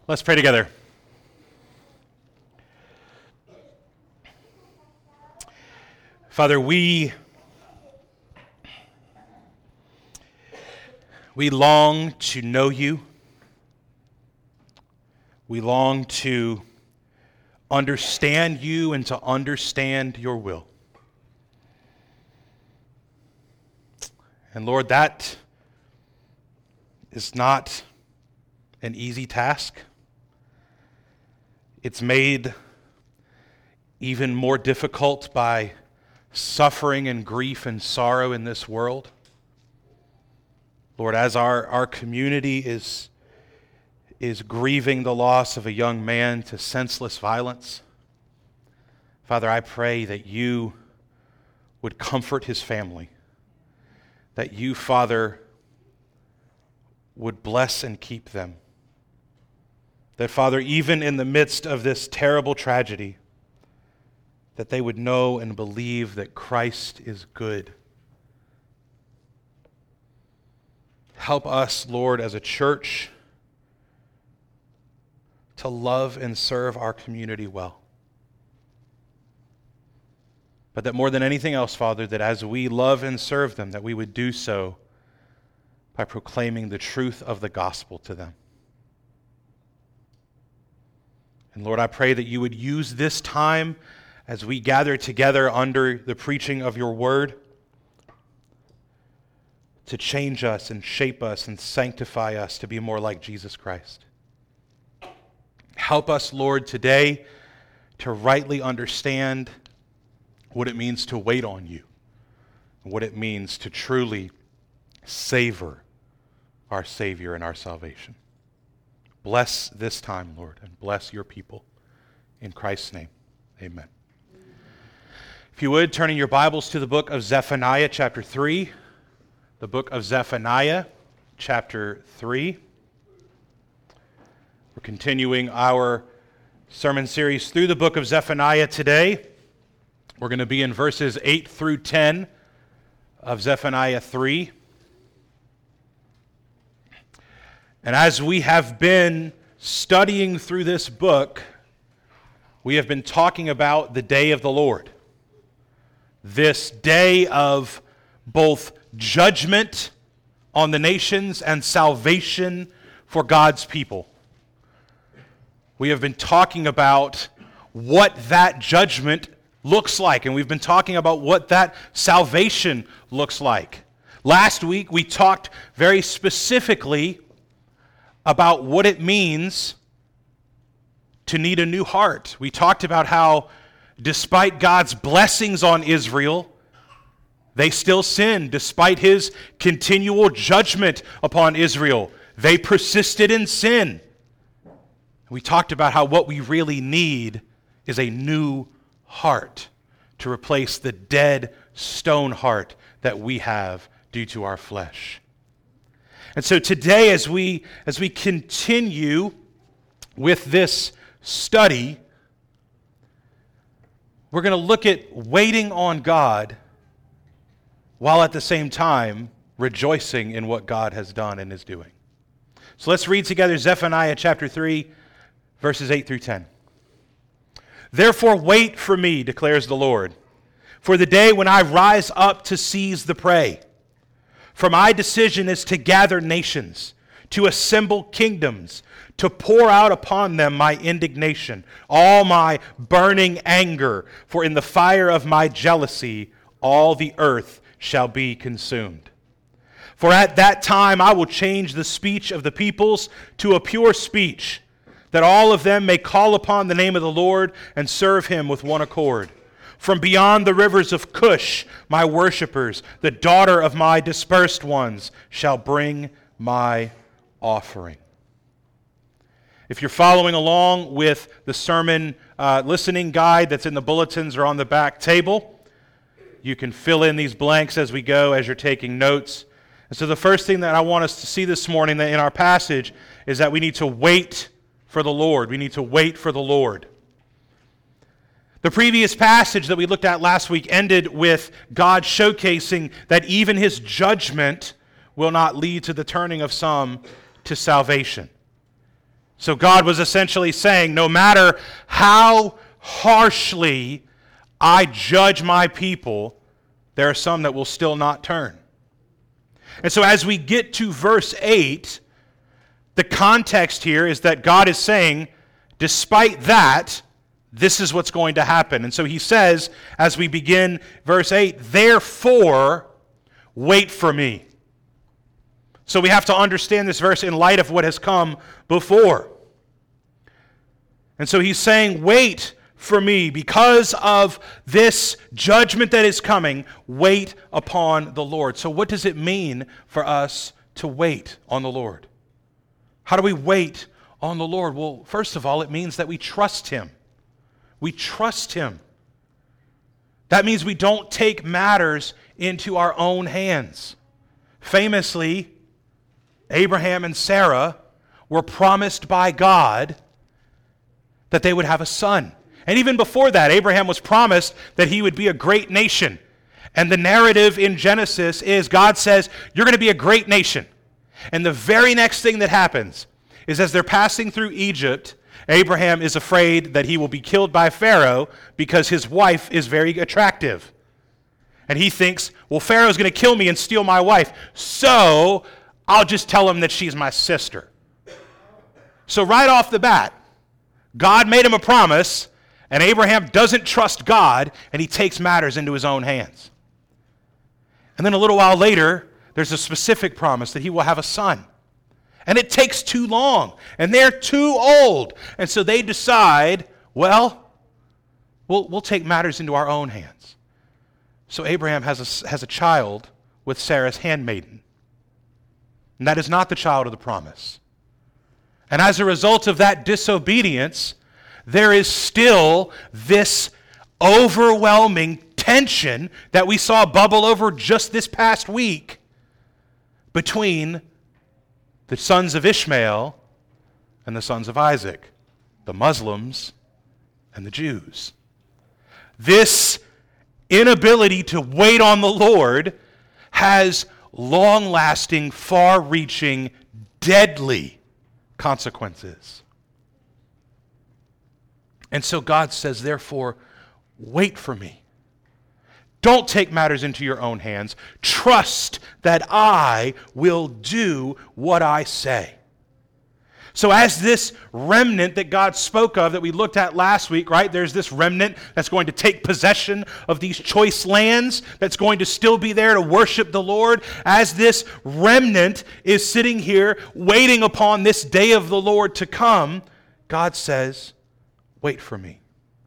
Let's pray together. Father, we long to know you. We long to understand you and to understand your will. And Lord, that is not an easy task. It's made even more difficult by suffering and grief and sorrow in this world. Lord, as our community is grieving the loss of a young man to senseless violence, Father, I pray that you would comfort his family, that you, Father, would bless and keep them. That, Father, even in the midst of this terrible tragedy, that they would know and believe that Christ is good. Help us, Lord, as a church, to love and serve our community well. But that more than anything else, Father, that as we love and serve them, that we would do so by proclaiming the truth of the gospel to them. And Lord, I pray that you would use this time as we gather together under the preaching of your word to change us and shape us and sanctify us to be more like Jesus Christ. Help us, Lord, today to rightly understand what it means to wait on you, what it means to truly savor our Savior and our salvation. Bless this time, Lord, and bless your people. In Christ's name, amen. If you would, turn in your Bibles to the book of Zephaniah, chapter 3. The book of Zephaniah, chapter 3. We're continuing our sermon series through the book of Zephaniah today. We're going to be in verses 8 through 10 of Zephaniah 3. And as we have been studying through this book, we have been talking about the day of the Lord. This day of both judgment on the nations and salvation for God's people. We have been talking about what that judgment looks like, and we've been talking about what that salvation looks like. Last week, we talked very specifically about what it means to need a new heart. We talked about how, despite God's blessings on Israel, they still sinned. Despite his continual judgment upon Israel, they persisted in sin. We talked about how what we really need is a new heart to replace the dead stone heart that we have due to our flesh. And so today, as we continue with this study, we're going to look at waiting on God while at the same time rejoicing in what God has done and is doing. So let's read together Zephaniah chapter 3, verses 8 through 10. Therefore wait for me, declares the Lord, for the day when I rise up to seize the prey. For my decision is to gather nations, to assemble kingdoms, to pour out upon them my indignation, all my burning anger, for in the fire of my jealousy all the earth shall be consumed. For at that time I will change the speech of the peoples to a pure speech, that all of them may call upon the name of the Lord and serve him with one accord. From beyond the rivers of Cush, my worshipers, the daughter of my dispersed ones, shall bring my offering. If you're following along with the sermon listening guide that's in the bulletins or on the back table, you can fill in these blanks as we go, as you're taking notes. And so the first thing that I want us to see this morning in our passage is that we need to wait for the Lord. We need to wait for the Lord. The previous passage that we looked at last week ended with God showcasing that even his judgment will not lead to the turning of some to salvation. So God was essentially saying, no matter how harshly I judge my people, there are some that will still not turn. And so as we get to verse 8, the context here is that God is saying, despite that, this is what's going to happen. And so he says, as we begin verse 8, therefore, wait for me. So we have to understand this verse in light of what has come before. And so he's saying, wait for me. Because of this judgment that is coming, wait upon the Lord. So what does it mean for us to wait on the Lord? How do we wait on the Lord? Well, first of all, it means that we trust Him. We trust Him. That means we don't take matters into our own hands. Famously, Abraham and Sarah were promised by God that they would have a son. And even before that, Abraham was promised that he would be a great nation. And the narrative in Genesis is God says, you're going to be a great nation. And the very next thing that happens is as they're passing through Egypt, Abraham is afraid that he will be killed by Pharaoh because his wife is very attractive. And he thinks, well, Pharaoh's going to kill me and steal my wife, so I'll just tell him that she's my sister. So right off the bat, God made him a promise, and Abraham doesn't trust God, and he takes matters into his own hands. And then a little while later, there's a specific promise that he will have a son. And it takes too long, and they're too old. And so they decide, well, we'll take matters into our own hands. So Abraham has a child with Sarah's handmaiden. And that is not the child of the promise. And as a result of that disobedience, there is still this overwhelming tension that we saw bubble over just this past week between the sons of Ishmael and the sons of Isaac, the Muslims and the Jews. This inability to wait on the Lord has long-lasting, far-reaching, deadly consequences. And so God says, therefore, wait for me. Don't take matters into your own hands. Trust that I will do what I say. So as this remnant that God spoke of that we looked at last week, right? There's this remnant that's going to take possession of these choice lands, that's going to still be there to worship the Lord. As this remnant is sitting here waiting upon this day of the Lord to come, God says, wait for me.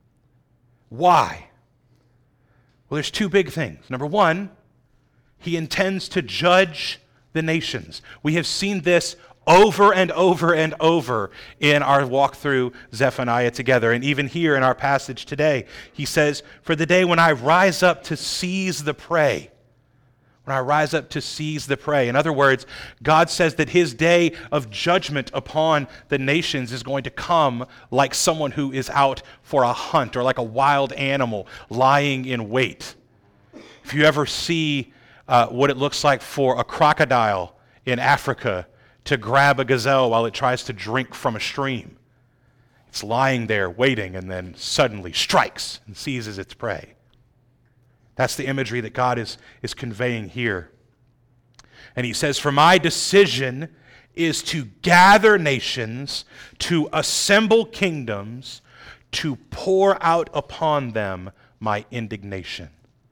Why? Well, there's two big things. Number one, He intends to judge the nations. We have seen this over and over and over in our walk through Zephaniah together. And even here in our passage today, he says, for the day when I rise up to seize the prey. When I rise up to seize the prey. In other words, God says that his day of judgment upon the nations is going to come like someone who is out for a hunt or like a wild animal lying in wait. If you ever see what it looks like for a crocodile in Africa to grab a gazelle while it tries to drink from a stream. It's lying there waiting and then suddenly strikes and seizes its prey. That's the imagery that God is conveying here. And he says, for my decision is to gather nations, to assemble kingdoms, to pour out upon them my indignation.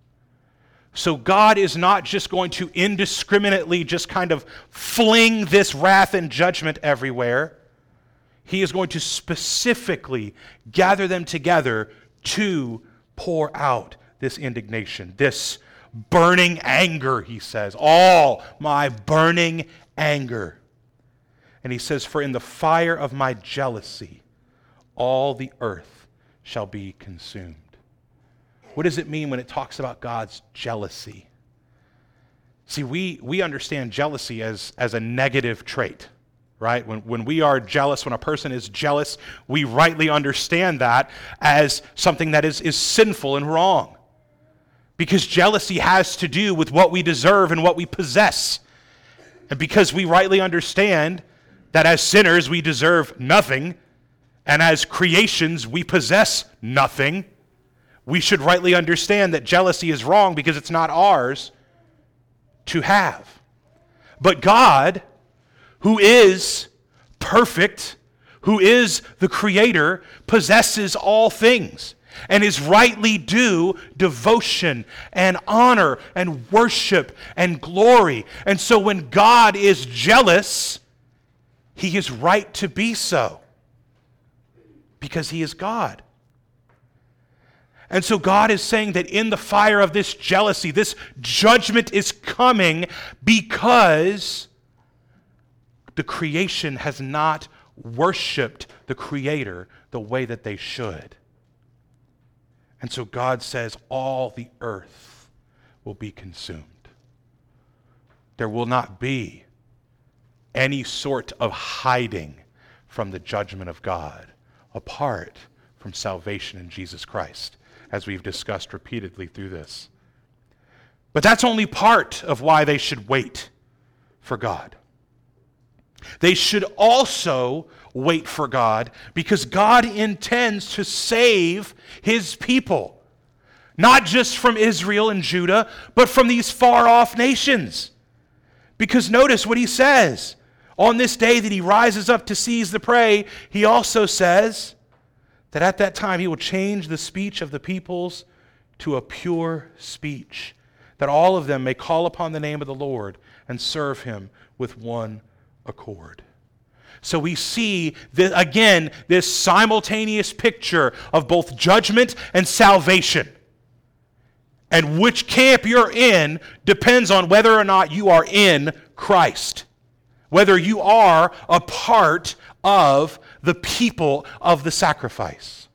So God is not just going to indiscriminately just kind of fling this wrath and judgment everywhere. He is going to specifically gather them together to pour out this indignation, this burning anger, he says, all my burning anger. And he says, for in the fire of my jealousy, all the earth shall be consumed. What does it mean when it talks about God's jealousy? See, we understand jealousy as a negative trait, right? When we are jealous, when a person is jealous, we rightly understand that as something that is sinful and wrong. Because jealousy has to do with what we deserve and what we possess. And because we rightly understand that as sinners we deserve nothing, and as creations we possess nothing, we should rightly understand that jealousy is wrong because it's not ours to have. But God, who is perfect, who is the Creator, possesses all things and is rightly due devotion and honor and worship and glory. And so when God is jealous, He is right to be so because He is God. And so God is saying that in the fire of this jealousy, this judgment is coming because the creation has not worshiped the Creator the way that they should. And so God says all the earth will be consumed. There will not be any sort of hiding from the judgment of God apart from salvation in Jesus Christ, as we've discussed repeatedly through this. But that's only part of why they should wait for God. They should also wait for God because God intends to save His people, not just from Israel and Judah, but from these far-off nations. Because notice what He says. On this day that He rises up to seize the prey, He also says that at that time He will change the speech of the peoples to a pure speech, that all of them may call upon the name of the Lord and serve Him with one accord. So we see, again, this simultaneous picture of both judgment and salvation. And which camp you're in depends on whether or not you are in Christ, whether you are a part of the people of the sacrifice.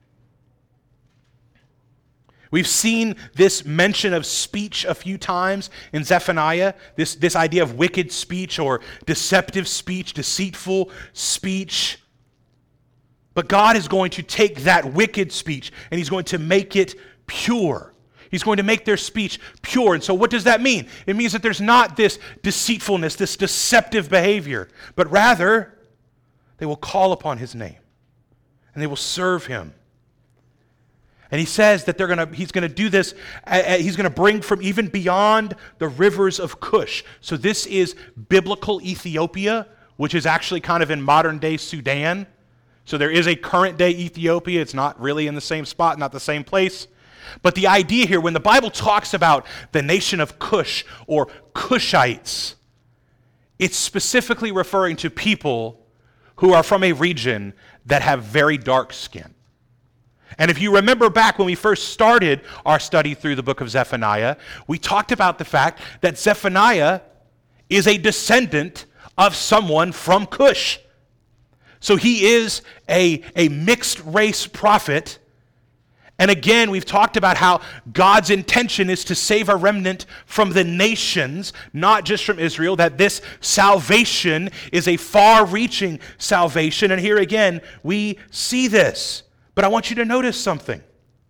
We've seen this mention of speech a few times in Zephaniah, this idea of wicked speech or deceptive speech, deceitful speech. But God is going to take that wicked speech and He's going to make it pure. He's going to make their speech pure. And so what does that mean? It means that there's not this deceitfulness, this deceptive behavior, but rather they will call upon His name and they will serve Him. And He says that He's going to do this, He's going to bring from even beyond the rivers of Cush. So this is biblical Ethiopia, which is actually kind of in modern day Sudan. So there is a current day Ethiopia. It's not really in the same spot, not the same place. But the idea here, when the Bible talks about the nation of Cush or Cushites, it's specifically referring to people who are from a region that have very dark skin. And if you remember back when we first started our study through the book of Zephaniah, we talked about the fact that Zephaniah is a descendant of someone from Cush. So he is a mixed race prophet. And again, we've talked about how God's intention is to save a remnant from the nations, not just from Israel, that this salvation is a far-reaching salvation. And here again, we see this. But I want you to notice something.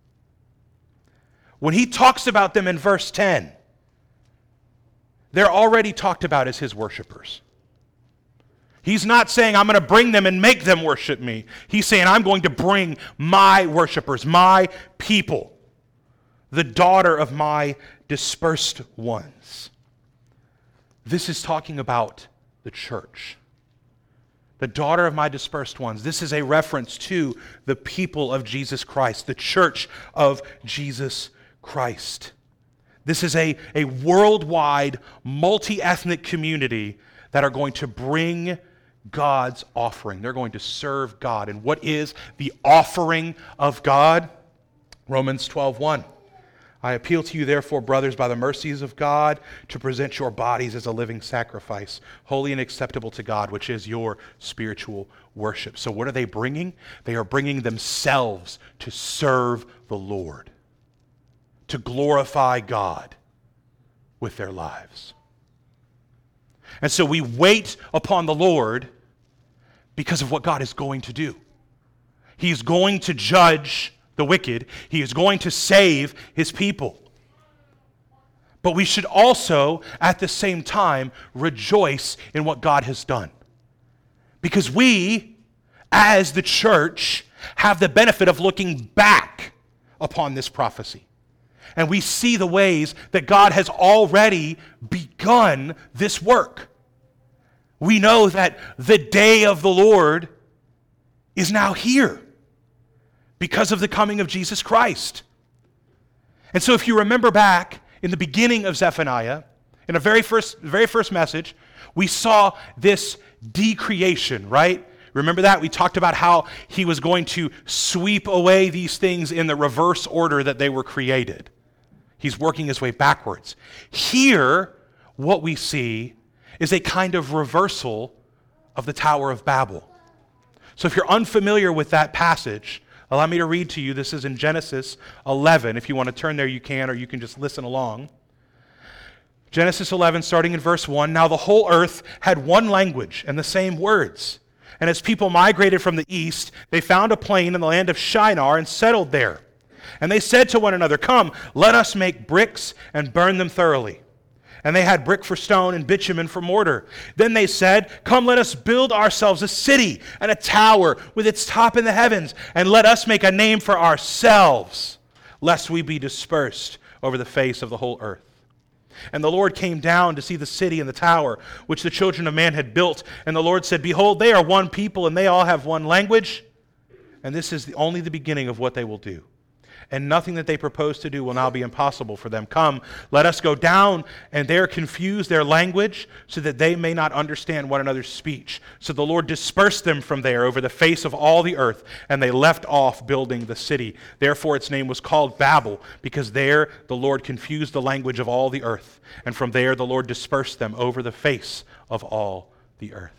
When he talks about them in verse 10, they're already talked about as his worshipers. He's not saying, I'm going to bring them and make them worship me. He's saying, I'm going to bring my worshipers, my people, the daughter of my dispersed ones. This is talking about the church. The daughter of my dispersed ones. This is a reference to the people of Jesus Christ, the church of Jesus Christ. This is a worldwide, multi-ethnic community that are going to bring God's offering. They're going to serve God. And what is the offering of God? Romans 12:1. I appeal to you, therefore, brothers, by the mercies of God, to present your bodies as a living sacrifice, holy and acceptable to God, which is your spiritual worship. So what are they bringing? They are bringing themselves to serve the Lord, to glorify God with their lives. And so we wait upon the Lord because of what God is going to do. He's going to judge the wicked. He is going to save his people. But we should also, at the same time, rejoice in what God has done. Because we, as the church, have the benefit of looking back upon this prophecy. And we see the ways that God has already begun this work. We know that the day of the Lord is now here because of the coming of Jesus Christ. And so if you remember back in the beginning of Zephaniah, in the very first message, we saw this decreation, right? Remember that? We talked about how he was going to sweep away these things in the reverse order that they were created. He's working his way backwards. Here, what we see is a kind of reversal of the Tower of Babel. So if you're unfamiliar with that passage, allow me to read to you. This is in Genesis 11. If you want to turn there, you can, or you can just listen along. Genesis 11, starting in verse 1. Now the whole earth had one language and the same words. And as people migrated from the east, they found a plain in the land of Shinar and settled there. And they said to one another, "Come, let us make bricks and burn them thoroughly." And they had brick for stone and bitumen for mortar. Then they said, "Come, let us build ourselves a city and a tower with its top in the heavens, and let us make a name for ourselves, lest we be dispersed over the face of the whole earth." And the Lord came down to see the city and the tower, which the children of man had built. And the Lord said, "Behold, they are one people, and they all have one language. And this is only the beginning of what they will do. And nothing that they propose to do will now be impossible for them. Come, let us go down and there confuse their language, so that they may not understand one another's speech." So the Lord dispersed them from there over the face of all the earth, and they left off building the city. Therefore its name was called Babel, because there the Lord confused the language of all the earth. And from there the Lord dispersed them over the face of all the earth.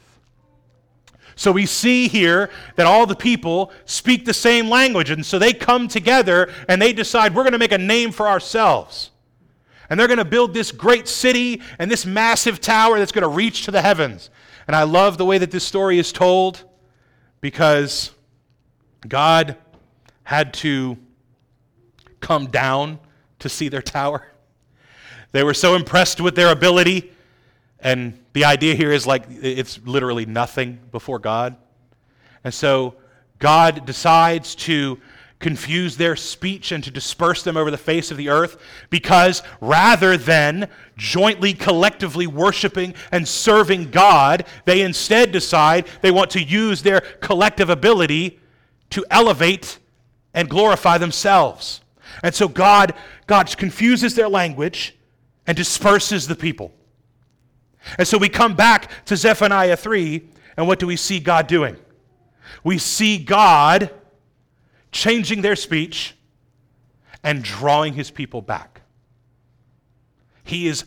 So we see here that all the people speak the same language, and so they come together and they decide, we're going to make a name for ourselves. And they're going to build this great city and this massive tower that's going to reach to the heavens. And I love the way that this story is told, because God had to come down to see their tower. They were so impressed with their ability. And the idea here is like it's literally nothing before God. And so God decides to confuse their speech and to disperse them over the face of the earth, because rather than jointly, collectively worshiping and serving God, they instead decide they want to use their collective ability to elevate and glorify themselves. And so God confuses their language and disperses the people. And so we come back to Zephaniah 3, and what do we see God doing? We see God changing their speech and drawing his people back. He is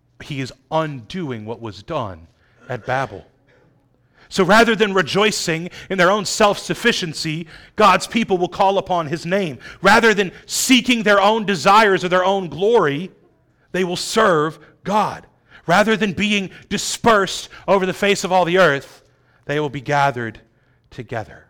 undoing what was done at Babel. So rather than rejoicing in their own self-sufficiency, God's people will call upon his name. Rather than seeking their own desires or their own glory, they will serve God. Rather than being dispersed over the face of all the earth, they will be gathered together.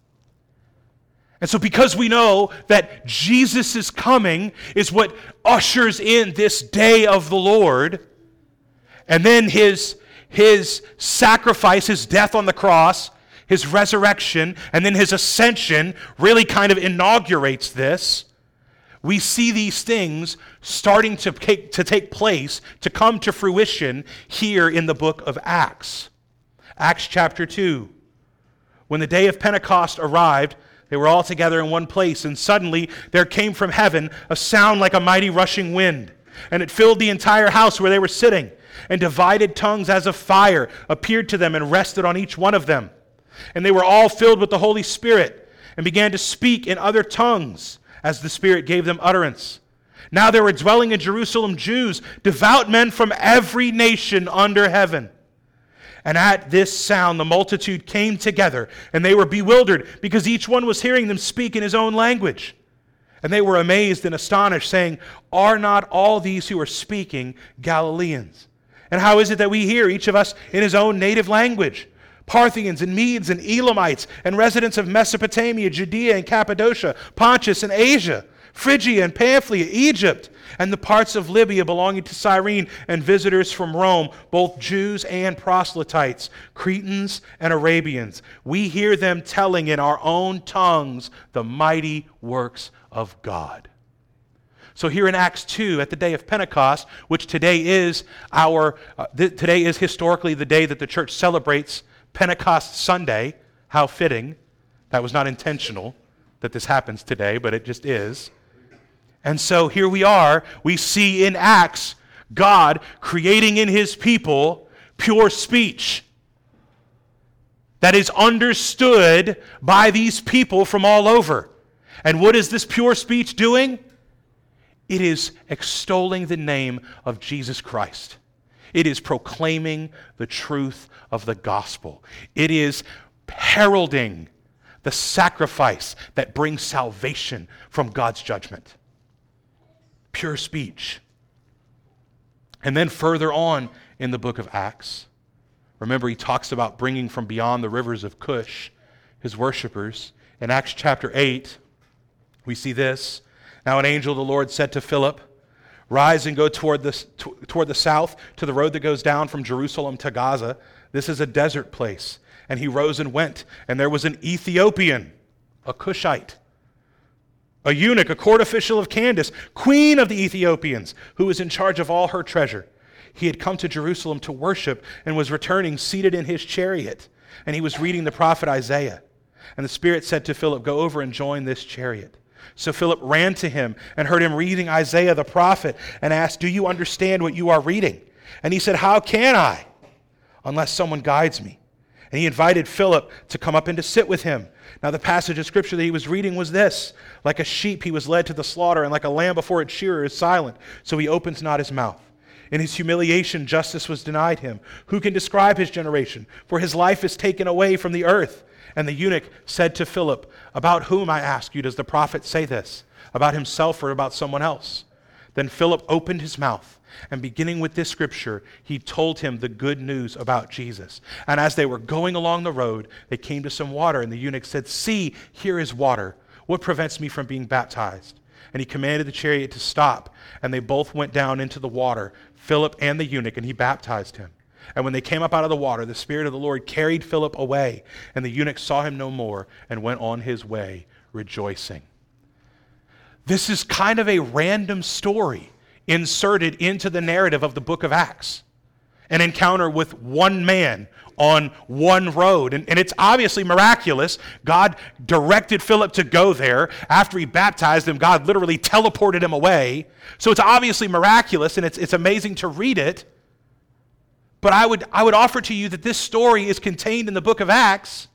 And so because we know that Jesus' coming is what ushers in this day of the Lord, and then his sacrifice, his death on the cross, his resurrection, and then his ascension really kind of inaugurates this, we see these things starting to take place, to come to fruition here in the book of Acts. Acts chapter 2. When the day of Pentecost arrived, they were all together in one place, and suddenly there came from heaven a sound like a mighty rushing wind, and it filled the entire house where they were sitting, and divided tongues as of fire appeared to them and rested on each one of them. And they were all filled with the Holy Spirit, and began to speak in other tongues, as the Spirit gave them utterance. Now there were dwelling in Jerusalem Jews, devout men from every nation under heaven. And at this sound the multitude came together, and they were bewildered, because each one was hearing them speak in his own language. And they were amazed and astonished, saying, "Are not all these who are speaking Galileans? And how is it that we hear, each of us in his own native language? Parthians and Medes and Elamites and residents of Mesopotamia, Judea and Cappadocia, Pontus and Asia, Phrygia and Pamphylia, Egypt, and the parts of Libya belonging to Cyrene, and visitors from Rome, both Jews and proselytes, Cretans and Arabians. We hear them telling in our own tongues the mighty works of God. So here in Acts 2, at the day of Pentecost, which today is historically the day that the church celebrates Pentecost Sunday. How fitting. That was not intentional that this happens today, but it just is. And so here we are, we see in Acts God creating in his people pure speech that is understood by these people from all over. And what is this pure speech doing? It is extolling the name of Jesus Christ. It is proclaiming the truth of the gospel. It is heralding the sacrifice that brings salvation from God's judgment. Pure speech. And then further on in the book of Acts, remember he talks about bringing from beyond the rivers of Cush his worshipers. In Acts chapter 8, we see this. Now an angel of the Lord said to Philip, "Rise and go toward the south to the road that goes down from Jerusalem to Gaza. This is a desert place." And he rose and went, and there was an Ethiopian, a Cushite, a eunuch, a court official of Candace, queen of the Ethiopians, who was in charge of all her treasure. He had come to Jerusalem to worship and was returning seated in his chariot. And he was reading the prophet Isaiah. And the Spirit said to Philip, "Go over and join this chariot." So Philip ran to him and heard him reading Isaiah the prophet and asked, "Do you understand what you are reading?" And he said, "How can I, unless someone guides me?" And he invited Philip to come up and to sit with him. Now the passage of scripture that he was reading was this: "Like a sheep he was led to the slaughter, and like a lamb before its shearer is silent, so he opens not his mouth. In his humiliation justice was denied him. Who can describe his generation? For his life is taken away from the earth." And the eunuch said to Philip, "About whom, I ask you, does the prophet say this? About himself or about someone else?" Then Philip opened his mouth, and beginning with this scripture, he told him the good news about Jesus. And as they were going along the road, they came to some water, and the eunuch said, "See, here is water. What prevents me from being baptized?" And he commanded the chariot to stop, and they both went down into the water, Philip and the eunuch, and he baptized him. And when they came up out of the water, the Spirit of the Lord carried Philip away, and the eunuch saw him no more and went on his way rejoicing. This is kind of a random story inserted into the narrative of the book of Acts. An encounter with one man on one road. And it's obviously miraculous. God directed Philip to go there. After he baptized him, God literally teleported him away. So it's obviously miraculous, and it's amazing to read it. But I would offer to you that this story is contained in the book of Acts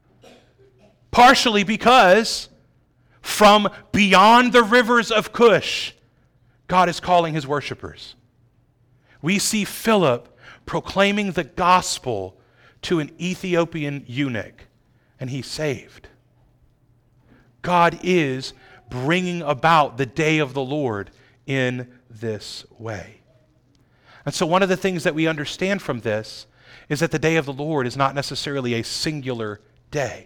partially because from beyond the rivers of Cush, God is calling his worshipers. We see Philip proclaiming the gospel to an Ethiopian eunuch, and he's saved. God is bringing about the day of the Lord in this way. And so one of the things that we understand from this is that the day of the Lord is not necessarily a singular day.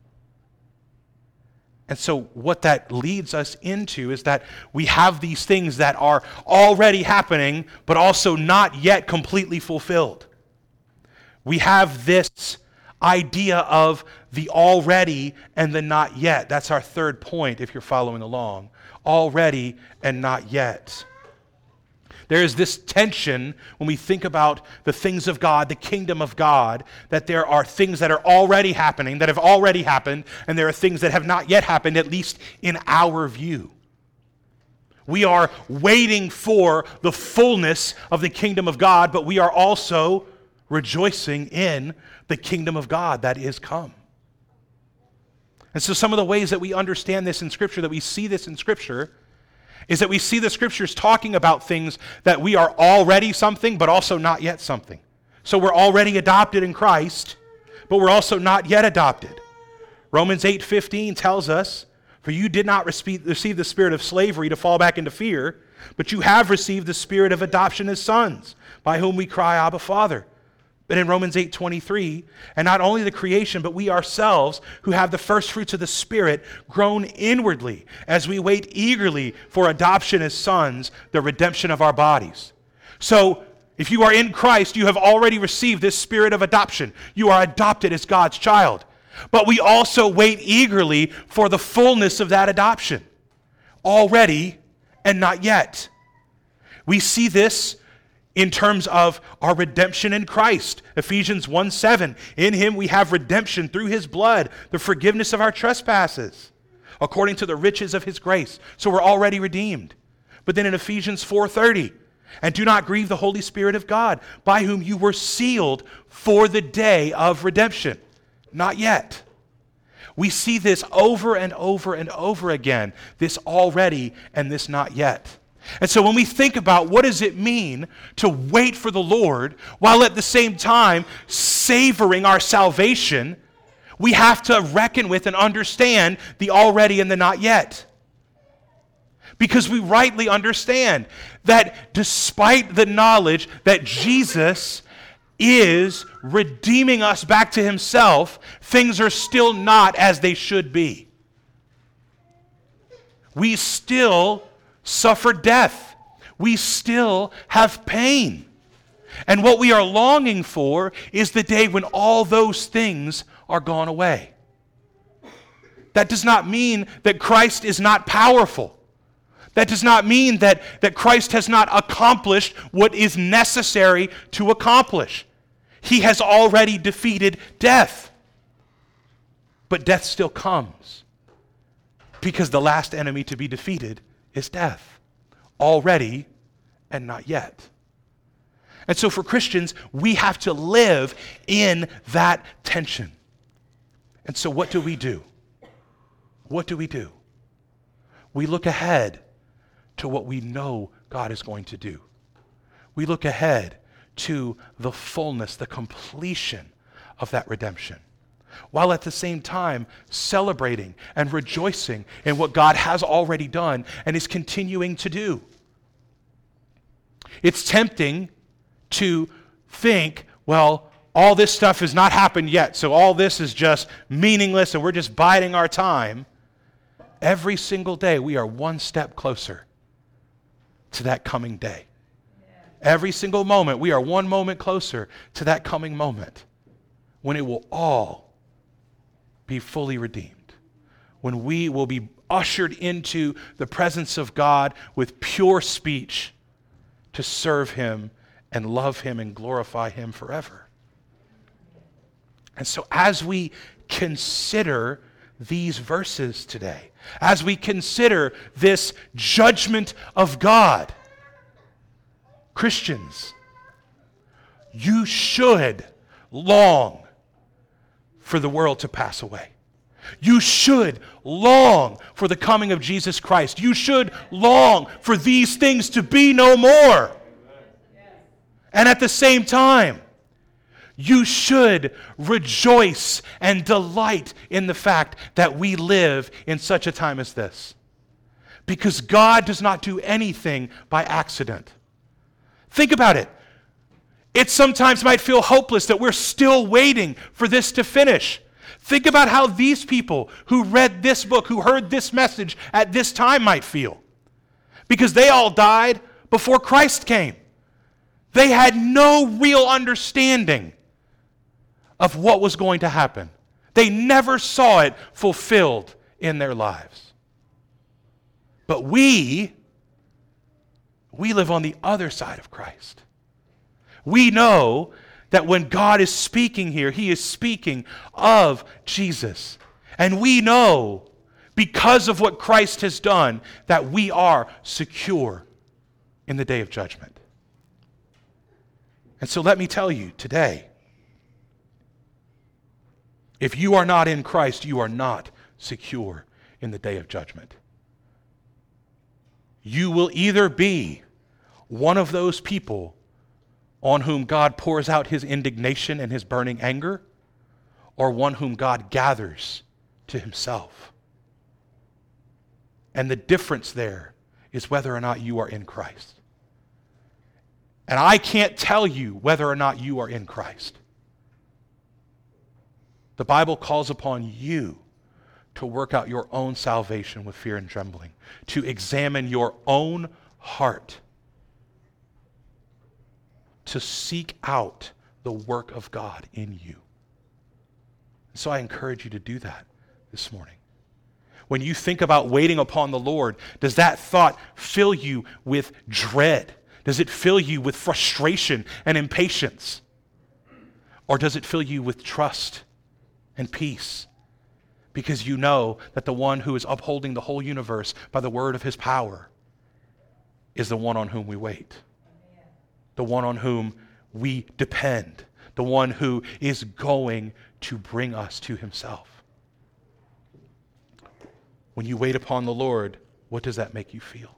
And so what that leads us into is that we have these things that are already happening, but also not yet completely fulfilled. We have this idea of the already and the not yet. That's our third point if you're following along. Already and not yet. There is this tension when we think about the things of God, the kingdom of God, that there are things that are already happening, that have already happened, and there are things that have not yet happened, at least in our view. We are waiting for the fullness of the kingdom of God, but we are also rejoicing in the kingdom of God that is come. And so some of the ways that we understand this in Scripture, that we see this in Scripture, is that we see the Scriptures talking about things that we are already something, but also not yet something. So we're already adopted in Christ, but we're also not yet adopted. Romans 8:15 tells us, "For you did not receive the spirit of slavery to fall back into fear, but you have received the spirit of adoption as sons, by whom we cry, Abba, Father." But in Romans 8:23, and not only the creation, but we ourselves who have the first fruits of the Spirit groan inwardly as we wait eagerly for adoption as sons, the redemption of our bodies. So if you are in Christ, you have already received this spirit of adoption. You are adopted as God's child. But we also wait eagerly for the fullness of that adoption. Already and not yet. We see this in terms of our redemption in Christ. Ephesians 1:7. In him we have redemption through his blood, the forgiveness of our trespasses, according to the riches of his grace. So we're already redeemed. But then in Ephesians 4:30, and do not grieve the Holy Spirit of God, by whom you were sealed for the day of redemption. Not yet. We see this over and over and over again, this already and this not yet. And so when we think about what does it mean to wait for the Lord while at the same time savoring our salvation, we have to reckon with and understand the already and the not yet. Because we rightly understand that despite the knowledge that Jesus is redeeming us back to himself, things are still not as they should be. We still suffer death. We still have pain. And what we are longing for is the day when all those things are gone away. That does not mean that Christ is not powerful. That does not mean that Christ has not accomplished what is necessary to accomplish. He has already defeated death. But death still comes because the last enemy to be defeated is death. Already and not yet. And so for Christians, we have to live in that tension. And so what do we do? What do we do? We look ahead to what we know God is going to do. We look ahead to the fullness, the completion of that redemption, while at the same time celebrating and rejoicing in what God has already done and is continuing to do. It's tempting to think, well, all this stuff has not happened yet, so all this is just meaningless and we're just biding our time. Every single day we are one step closer to that coming day. Every single moment we are one moment closer to that coming moment when it will all be fully redeemed, when we will be ushered into the presence of God with pure speech to serve him and love him and glorify him forever. And so as we consider these verses today, as we consider this judgment of God, Christians, you should long for the world to pass away. You should long for the coming of Jesus Christ. You should long for these things to be no more. And at the same time, you should rejoice and delight in the fact that we live in such a time as this. Because God does not do anything by accident. Think about it. It sometimes might feel hopeless that we're still waiting for this to finish. Think about how these people who read this book, who heard this message at this time might feel. Because they all died before Christ came. They had no real understanding of what was going to happen. They never saw it fulfilled in their lives. But we live on the other side of Christ. We know that when God is speaking here, he is speaking of Jesus. And we know, because of what Christ has done, that we are secure in the day of judgment. And so let me tell you today, if you are not in Christ, you are not secure in the day of judgment. You will either be one of those people on whom God pours out his indignation and his burning anger, or one whom God gathers to himself. And the difference there is whether or not you are in Christ. And I can't tell you whether or not you are in Christ. The Bible calls upon you to work out your own salvation with fear and trembling, to examine your own heart, to seek out the work of God in you. So I encourage you to do that this morning. When you think about waiting upon the Lord, does that thought fill you with dread? Does it fill you with frustration and impatience? Or does it fill you with trust and peace? Because you know that the one who is upholding the whole universe by the word of his power is the one on whom we wait, the one on whom we depend, the one who is going to bring us to himself. When you wait upon the Lord, what does that make you feel?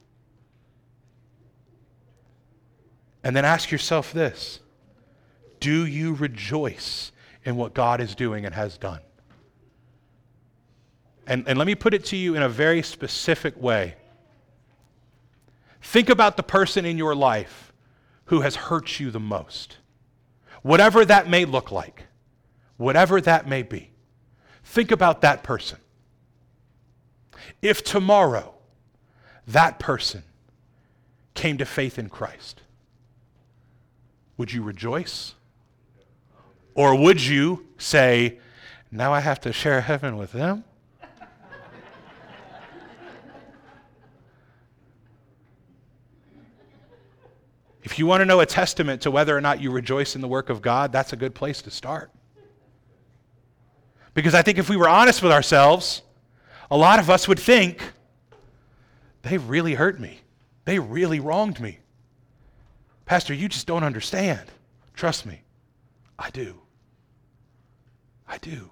And then ask yourself this: do you rejoice in what God is doing and has done? And let me put it to you in a very specific way. Think about the person in your life who has hurt you the most. Whatever that may look like, whatever that may be, think about that person. If tomorrow that person came to faith in Christ, would you rejoice? Or would you say, now I have to share heaven with them? If you want to know a testament to whether or not you rejoice in the work of God, that's a good place to start. Because I think if we were honest with ourselves, a lot of us would think, they really hurt me. They really wronged me. Pastor, you just don't understand. Trust me, I do. I do.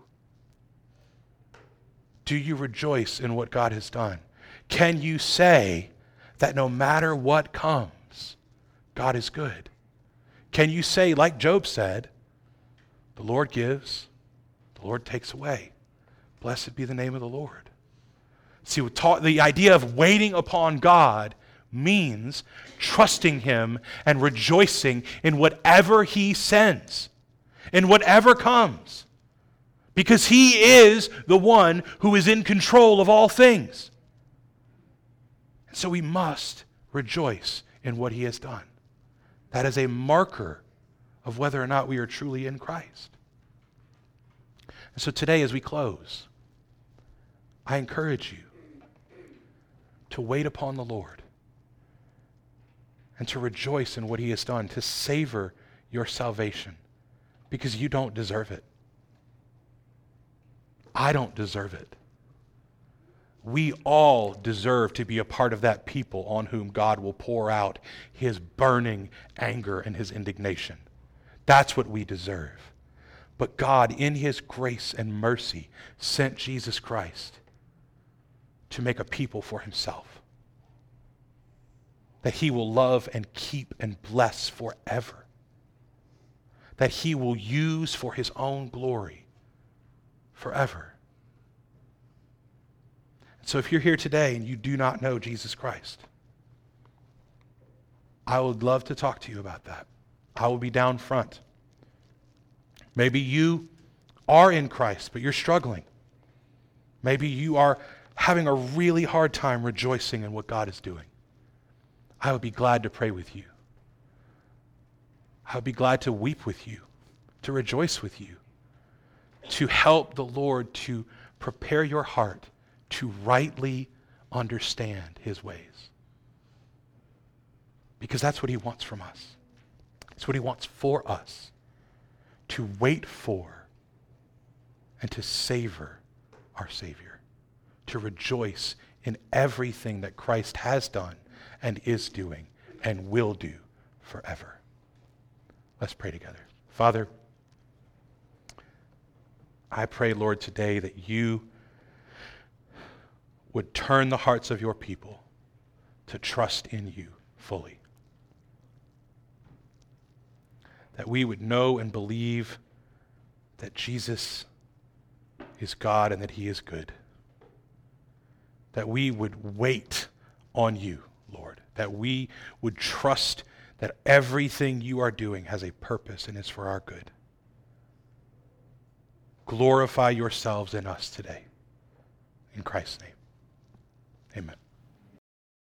Do you rejoice in what God has done? Can you say that no matter what comes, God is good? Can you say, like Job said, the Lord gives, the Lord takes away. Blessed be the name of the Lord. See, the idea of waiting upon God means trusting him and rejoicing in whatever he sends, in whatever comes, because he is the one who is in control of all things. And so we must rejoice in what he has done. That is a marker of whether or not we are truly in Christ. And so today, as we close, I encourage you to wait upon the Lord and to rejoice in what he has done, to savor your salvation, because you don't deserve it. I don't deserve it. We all deserve to be a part of that people on whom God will pour out his burning anger and his indignation. That's what we deserve. But God, in his grace and mercy, sent Jesus Christ to make a people for himself, that he will love and keep and bless forever, that he will use for his own glory forever. So if you're here today and you do not know Jesus Christ, I would love to talk to you about that. I will be down front. Maybe you are in Christ, but you're struggling. Maybe you are having a really hard time rejoicing in what God is doing. I would be glad to pray with you. I would be glad to weep with you, to rejoice with you, to help the Lord to prepare your heart to rightly understand his ways. Because that's what he wants from us. It's what he wants for us, to wait for and to savor our Savior, to rejoice in everything that Christ has done and is doing and will do forever. Let's pray together. Father, I pray, Lord, today that you would turn the hearts of your people to trust in you fully. That we would know and believe that Jesus is God and that he is good. That we would wait on you, Lord. That we would trust that everything you are doing has a purpose and is for our good. Glorify yourselves in us today. In Christ's name, amen.